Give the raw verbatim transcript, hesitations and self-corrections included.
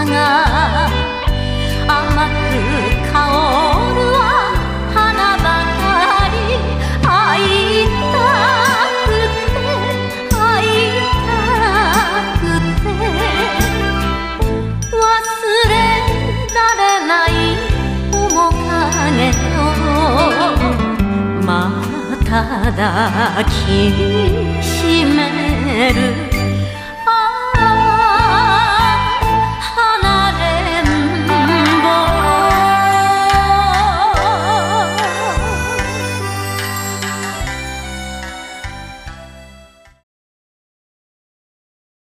が甘く香るは花ばかり。会いたくて会いたくて忘れられない面影をまた抱きしめる。